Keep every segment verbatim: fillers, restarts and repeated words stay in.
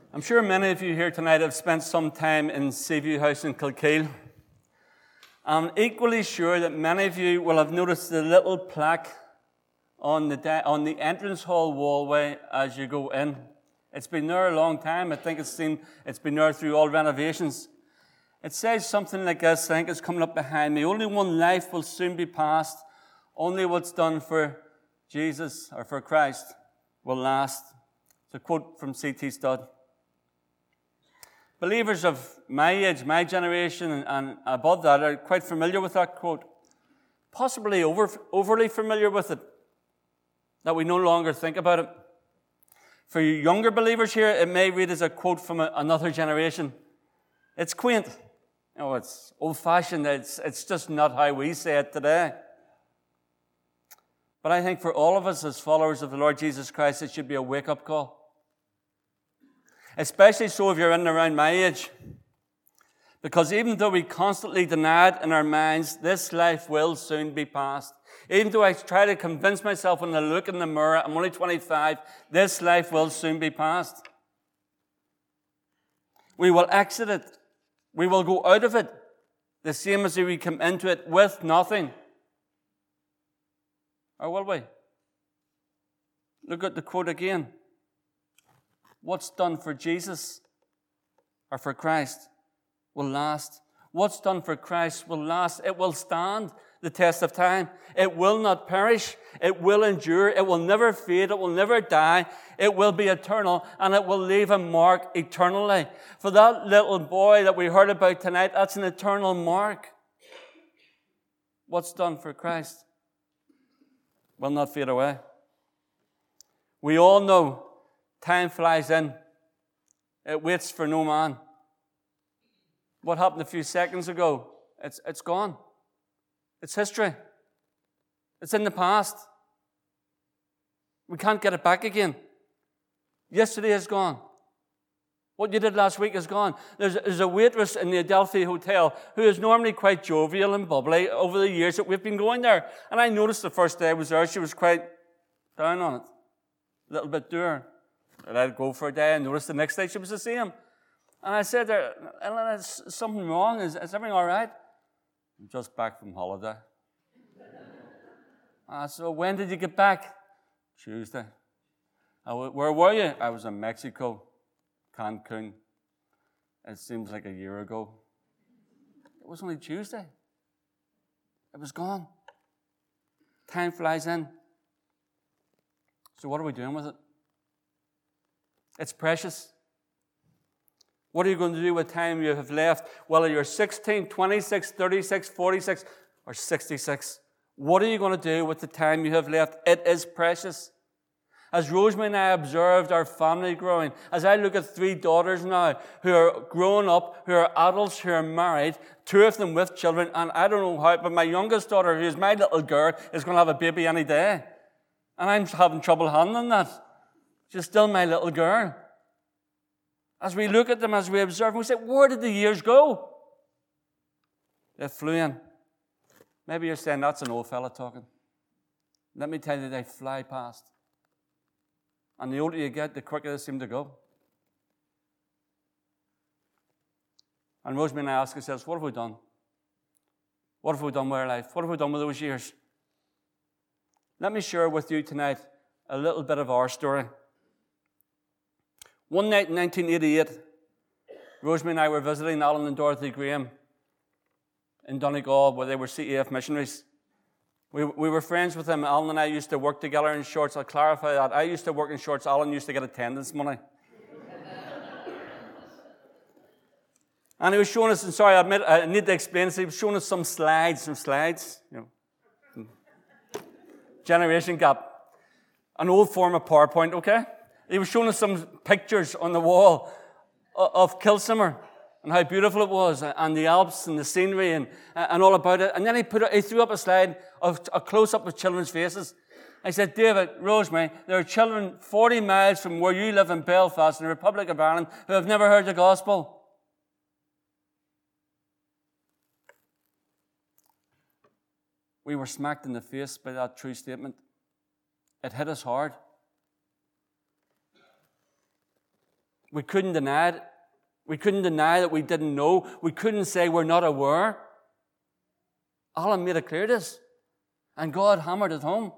I'm sure many of you here tonight have spent some time in Seaview House in Kilkeel. I'm equally sure that many of you will have noticed the little plaque on the de- on the entrance hall wallway as you go in. It's been there a long time. I think it's been, it's been there through all renovations. It says something like this. I think it's coming up behind me. Only one life will soon be passed. Only what's done for Jesus or for Christ will last. It's a quote from C T Studd. Believers of my age, my generation, and, and above that are quite familiar with that quote. Possibly over, overly familiar with it, that we no longer think about it. For you younger believers here, it may read as a quote from a, another generation. It's quaint. You know, it's old-fashioned. It's, it's just not how we say it today. But I think for all of us as followers of the Lord Jesus Christ, it should be a wake-up call. Especially so if you're in and around my age. Because even though we constantly deny it in our minds, this life will soon be past. Even though I try to convince myself when I look in the mirror, I'm only twenty-five, this life will soon be past. We will exit it. We will go out of it the same as if we come into it with nothing. Or will we? Look at the quote again. What's done for Jesus or for Christ will last. What's done for Christ will last. It will stand the test of time. It will not perish. It will endure. It will never fade. It will never die. It will be eternal, and it will leave a mark eternally. For that little boy that we heard about tonight, that's an eternal mark. What's done for Christ will not fade away. We all know time flies in. It waits for no man. What happened a few seconds ago, it's, it's gone. It's history. It's in the past. We can't get it back again. Yesterday is gone. What you did last week is gone. There's, there's a waitress in the Adelphi Hotel who is normally quite jovial and bubbly over the years that we've been going there. And I noticed the first day I was there, she was quite down on it. A little bit dour. I let it go for a day and noticed the next day she was the same. And I said to her, Ellen, is something wrong? Is, is everything all right? I'm just back from holiday. I said, well, when did you get back? Tuesday. I went, where were you? I was in Mexico, Cancun. It seems like a year ago. It was only Tuesday. It was gone. Time flies in. So what are we doing with it? It's precious. What are you going to do with time you have left? Whether you're sixteen, twenty-six, thirty-six, forty-six, or sixty-six. What are you going to do with the time you have left? It is precious. As Rosemary and I observed our family growing, as I look at three daughters now who are grown up, who are adults, who are married, two of them with children, and I don't know how, but my youngest daughter, who is my little girl, is going to have a baby any day. And I'm having trouble handling that. She's still my little girl. As we look at them, as we observe, we say, where did the years go? They flew in. Maybe you're saying, that's an old fella talking. Let me tell you, they fly past. And the older you get, the quicker they seem to go. And Rosemary and I ask ourselves, what have we done? What have we done with our life? What have we done with those years? Let me share with you tonight a little bit of our story. One night in nineteen eighty-eight, Rosemary and I were visiting Alan and Dorothy Graham in Donegal, where they were C A F missionaries. We, we were friends with them. Alan and I used to work together in shorts. I'll clarify that. I used to work in shorts. Alan used to get attendance money. And he was showing us, and sorry, I, admit, I need to explain this. He was showing us some slides, some slides, you know. Generation gap. An old form of PowerPoint, okay? He was showing us some pictures on the wall of Kilsimmer and how beautiful it was, and the Alps and the scenery and, and all about it. And then he put he threw up a slide of a close-up of children's faces. I said, David, Rosemary, there are children forty miles from where you live in Belfast in the Republic of Ireland who have never heard the gospel. We were smacked in the face by that true statement. It hit us hard. We couldn't deny it. We couldn't deny that we didn't know. We couldn't say we're not aware. Alan made it clear to us. And God hammered it home.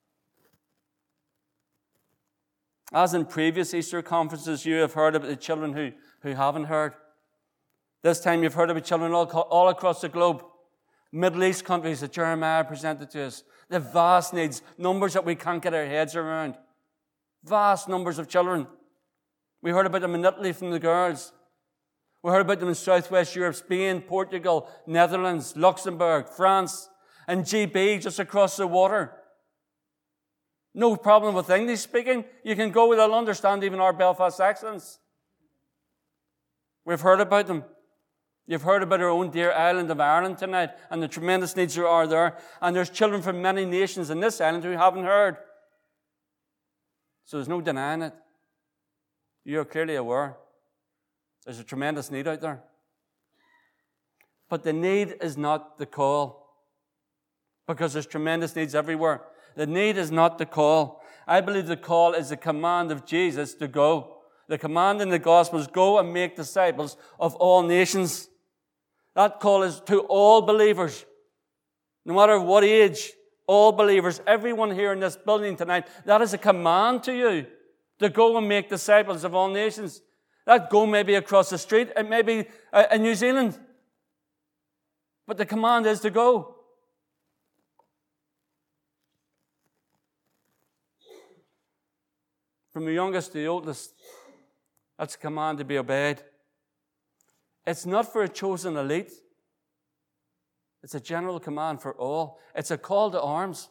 As in previous Easter conferences, you have heard about the children who, who haven't heard. This time you've heard about children all, all across the globe. Middle East countries that Jeremiah presented to us. The vast needs, numbers that we can't get our heads around. Vast numbers of children. We heard about them in Italy from the girls. We heard about them in Southwest Europe, Spain, Portugal, Netherlands, Luxembourg, France, and G B just across the water. No problem with English speaking. You can go where they'll understand even our Belfast accents. We've heard about them. You've heard about our own dear island of Ireland tonight and the tremendous needs there are there. And there's children from many nations in this island who haven't heard. So there's no denying it. You're clearly aware. There's a tremendous need out there. But the need is not the call. Because there's tremendous needs everywhere. The need is not the call. I believe the call is the command of Jesus to go. The command in the Gospels, go and make disciples of all nations. That call is to all believers. No matter what age, all believers, everyone here in this building tonight, that is a command to you to go and make disciples of all nations. That go may be across the street, it may be in New Zealand. But the command is to go. From the youngest to the oldest, that's a command to be obeyed. It's not for a chosen elite. It's a general command for all. It's a call to arms.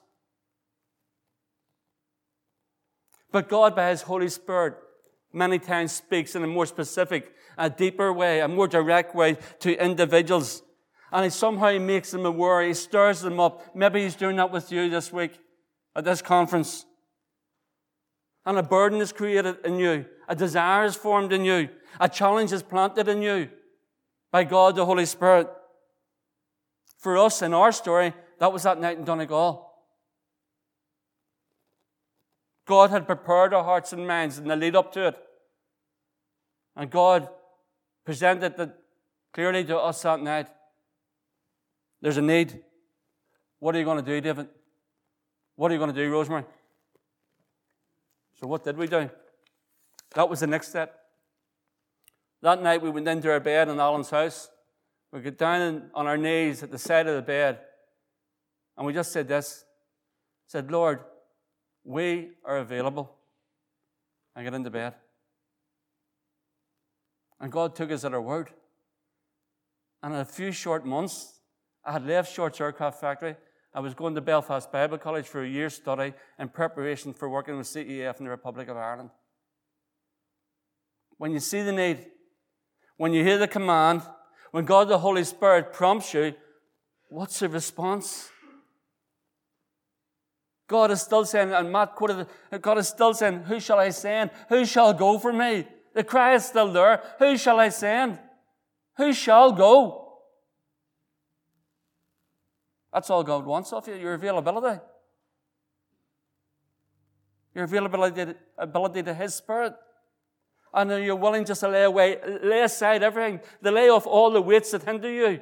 But God, by His Holy Spirit, many times speaks in a more specific, a deeper way, a more direct way to individuals. And He somehow He makes them aware. He stirs them up. Maybe He's doing that with you this week at this conference. And a burden is created in you. A desire is formed in you. A challenge is planted in you by God, the Holy Spirit. For us, in our story, that was that night in Donegal. God had prepared our hearts and minds in the lead up to it. And God presented it clearly to us that night. There's a need. What are you going to do, David? What are you going to do, Rosemary? So what did we do? That was the next step. That night we went into our bed in Alan's house. We got down on our knees at the side of the bed. And we just said this. Said, Lord, we are available. And got into bed. And God took us at our word. And in a few short months, I had left Shorts Aircraft Factory. I was going to Belfast Bible College for a year's study in preparation for working with C E F in the Republic of Ireland. When you see the need, when you hear the command, when God the Holy Spirit prompts you, what's the response? God is still saying, and Matt quoted it, God is still saying, who shall I send? Who shall go for me? The cry is still there. Who shall I send? Who shall go? That's all God wants of you, your availability. Your availability, ability to His Spirit. And you're willing just to lay away, lay aside everything, to lay off all the weights that hinder you.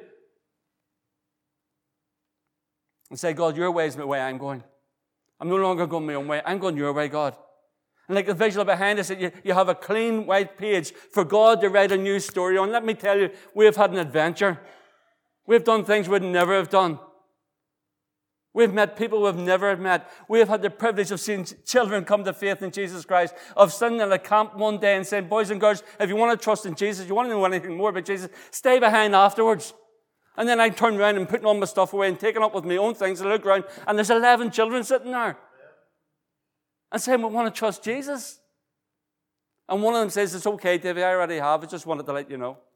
And say, God, your way is the way I'm going. I'm no longer going my own way. I'm going your way, God. And like the visual behind us, you, you have a clean white page for God to write a new story on. Let me tell you, we've had an adventure. We've done things we'd never have done. We've met people we've never met. We've had the privilege of seeing children come to faith in Jesus Christ, of sitting in a camp one day and saying, boys and girls, if you want to trust in Jesus, you want to know anything more about Jesus, stay behind afterwards. And then I turn around and putting all my stuff away and taking up with my own things and look around, and there's eleven children sitting there. And saying, we want to trust Jesus. And one of them says, it's okay, David, I already have. I just wanted to let you know.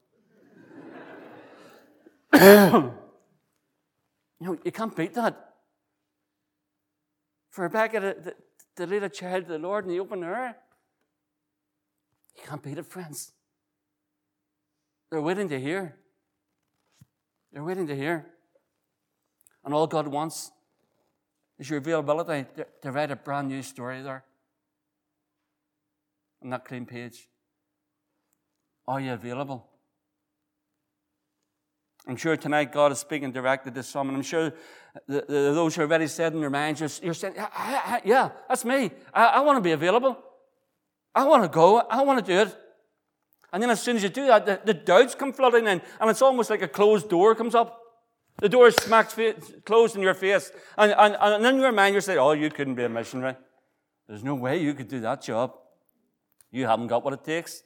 You know, you can't beat that. For Rebecca to, to, to lead a child to the Lord in the open air, you can't beat it, friends. They're waiting to hear. They're waiting to hear. And all God wants is your availability to, to write a brand new story there on that clean page. Are you available? I'm sure tonight God is speaking directly to some, and I'm sure the, the, those who are already said in their minds, you're, you're saying, yeah, yeah, that's me. I, I want to be available. I want to go. I want to do it. And then as soon as you do that, the, the doubts come flooding in, and it's almost like a closed door comes up. The door is smacked fa- closed in your face, and, and, and in your mind you're saying, oh, you couldn't be a missionary. There's no way you could do that job. You haven't got what it takes.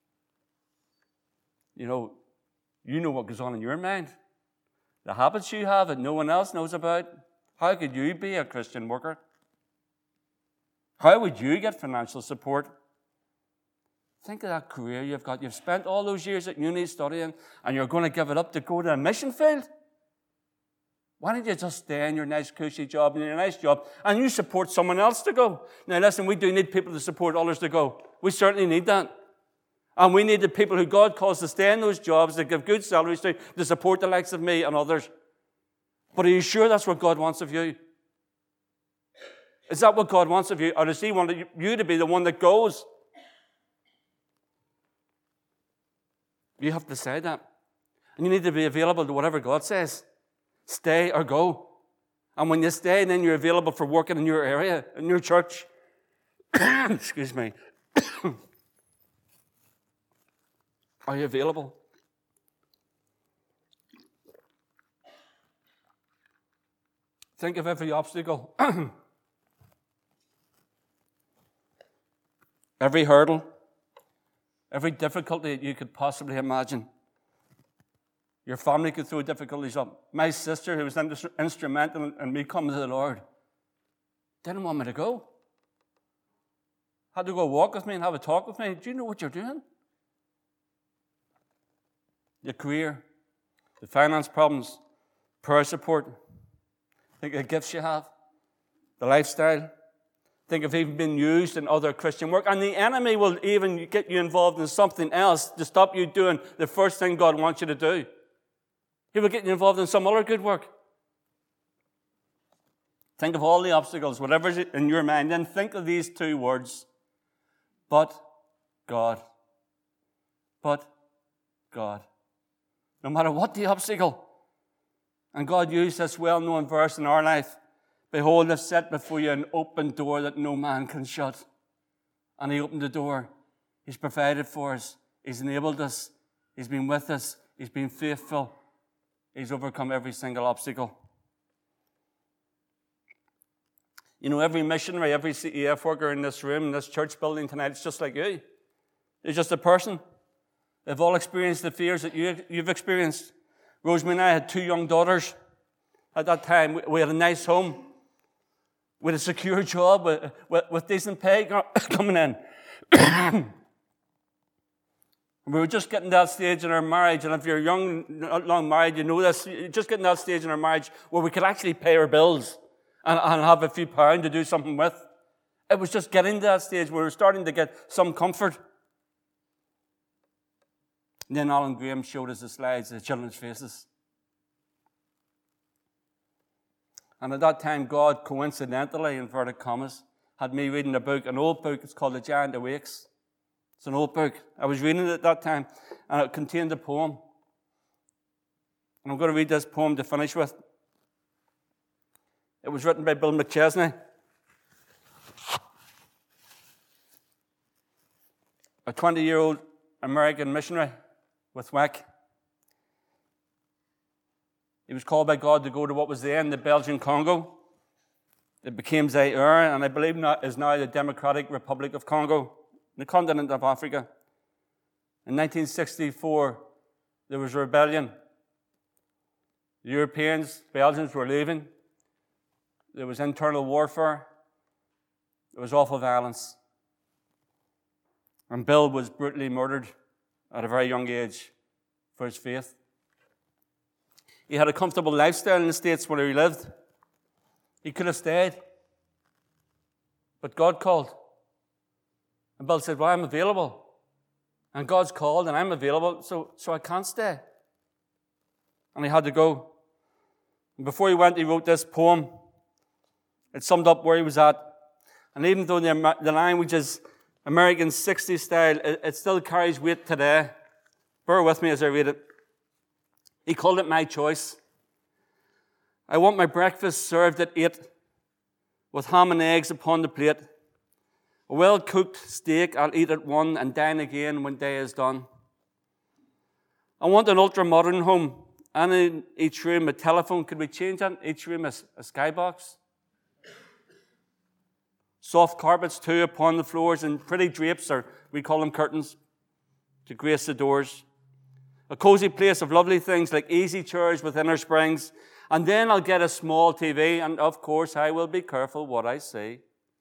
You know, you know what goes on in your mind. The habits you have that no one else knows about. How could you be a Christian worker? How would you get financial support? Think of that career you've got. You've spent all those years at uni studying, and you're going to give it up to go to a mission field? Why don't you just stay in your nice, cushy job, in your nice job, and you support someone else to go? Now listen, we do need people to support others to go. We certainly need that. And we need the people who God calls to stay in those jobs, to give good salaries to, to support the likes of me and others. But are you sure that's what God wants of you? Is that what God wants of you? Or does He want you to be the one that goes? You have to say that. And you need to be available to whatever God says. Stay or go. And when you stay, then you're available for working in your area, in your church. Excuse me. Are you available? Think of every obstacle, every hurdle, every difficulty that you could possibly imagine. Your family could throw difficulties up. My sister, who was instrumental in me coming to the Lord, didn't want me to go. Had to go walk with me and have a talk with me. Do you know what you're doing? Your career, the finance problems, prayer support. Think of the gifts you have, the lifestyle. Think of even being used in other Christian work. And the enemy will even get you involved in something else to stop you doing the first thing God wants you to do. He will get you involved in some other good work. Think of all the obstacles, whatever's in your mind. Then think of these two words. But God. But God. No matter what the obstacle. And God used this well-known verse in our life. Behold, I've set before you an open door that no man can shut. And He opened the door. He's provided for us. He's enabled us. He's been with us. He's been faithful. He's overcome every single obstacle. You know, every missionary, every C E F worker in this room, in this church building tonight, it's just like you. They're just a person. They've all experienced the fears that you, you've experienced. Rosemary and I had two young daughters. At that time, we had a nice home. We had a secure job with, with, with decent pay coming in. We were just getting to that stage in our marriage, and if you're young, not long married, you know this, you're just getting to that stage in our marriage where we could actually pay our bills and, and have a few pounds to do something with. It was just getting to that stage where we were starting to get some comfort. And then Alan Graham showed us the slides of the children's faces. And at that time, God coincidentally, inverted commas, had me reading a book, an old book. It's called The Giant Awakes. It's an old book. I was reading it at that time, and it contained a poem. And I'm going to read this poem to finish with. It was written by Bill McChesney, a twenty-year-old American missionary with W A C. He was called by God to go to what was then the Belgian Congo. It became Zaire, and I believe now is now the Democratic Republic of Congo, the continent of Africa. In nineteen sixty-four, there was a rebellion. The Europeans, Belgians were leaving. There was internal warfare. There was awful violence. And Bill was brutally murdered at a very young age for his faith. He had a comfortable lifestyle in the States where he lived. He could have stayed. But God called. And Bill said, well, I'm available. And God's called and I'm available, so, so I can't stay. And he had to go. And before he went, he wrote this poem. It summed up where he was at. And even though the, the language is American sixties style, it, it still carries weight today. Bear with me as I read it. He called it my choice. I want my breakfast served at eight, with ham and eggs upon the plate. A well-cooked steak I'll eat at one and dine again when day is done. I want an ultra-modern home, and in each room a telephone. Could we change that? Each room a, a skybox. Soft carpets too upon the floors, and pretty drapes, or we call them curtains, to grace the doors. A cozy place of lovely things like easy chairs with inner springs. And then I'll get a small T V, and of course I will be careful what I say.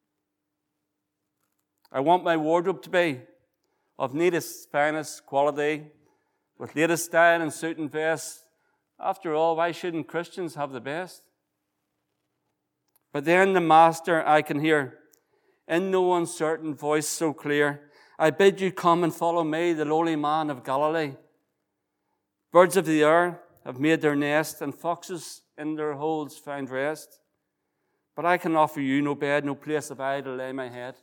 I want my wardrobe to be of neatest, finest quality, with latest style and suit and vest. After all, why shouldn't Christians have the best? But then the Master I can hear, in no uncertain voice so clear, I bid you come and follow me, the lowly man of Galilee. Birds of the air have made their nest, and foxes in their holes find rest. But I can offer you no bed, no place of I to lay my head.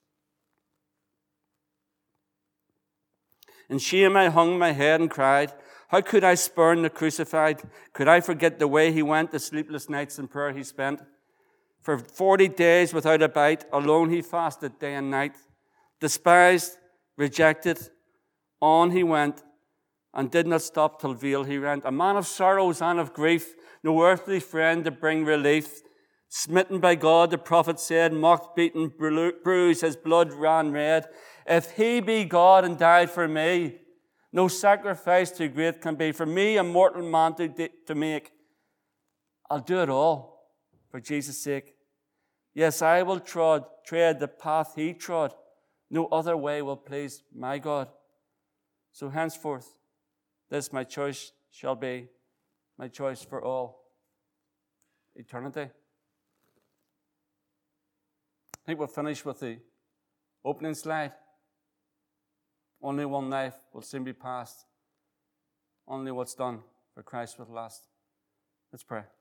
In shame I hung my head and cried, how could I spurn the crucified? Could I forget the way he went, the sleepless nights in prayer he spent? For forty days without a bite, alone he fasted day and night. Despised, rejected, on he went, and did not stop till veil he rent. A man of sorrows and of grief, no earthly friend to bring relief. Smitten by God, the prophet said, mocked, beaten, bruised, his blood ran red. If he be God and died for me, no sacrifice too great can be. For me, a mortal man to, to make, I'll do it all for Jesus' sake. Yes, I will trod, tread the path he trod. No other way will please my God. So henceforth, this my choice shall be, my choice for all eternity. I think we'll finish with the opening slide. Only one life will soon be past. Only what's done for Christ will last. Let's pray.